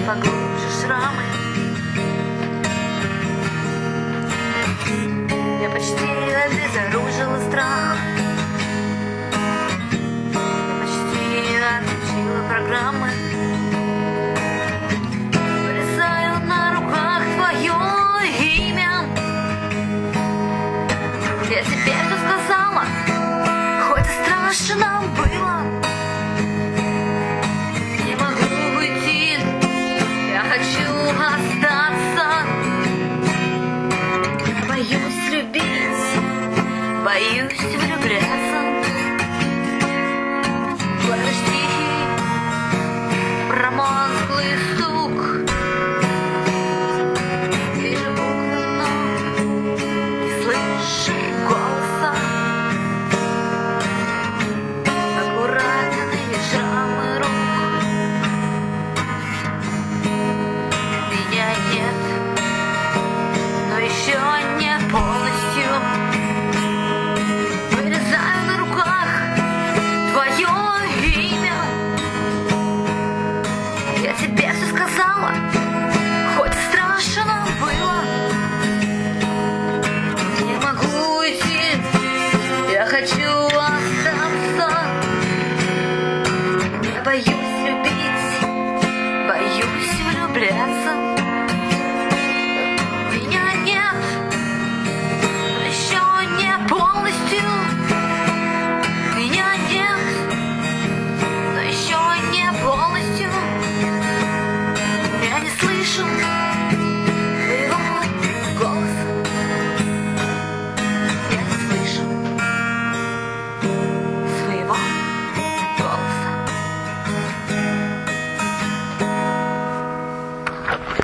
поглубже шрамы. Я почти обезоружила страх. Я почти отключила программы. Вырезаю на руках твое имя. Я тебе все сказала, хоть и страшно было. Не могу уйти, я хочу остаться. Я боюсь любить, боюсь влюбляться. Слышишь тихий, промозглый стук. Вижу буквы, но не слышу голоса. Аккуратные шрамы рук. Меня нет, но еще не полностью. Вырезаю на руках твое имя. Я тебе все сказала, хоть и страшно было. Не могу уйти, я хочу остаться. Я боюсь любить, боюсь влюбляться.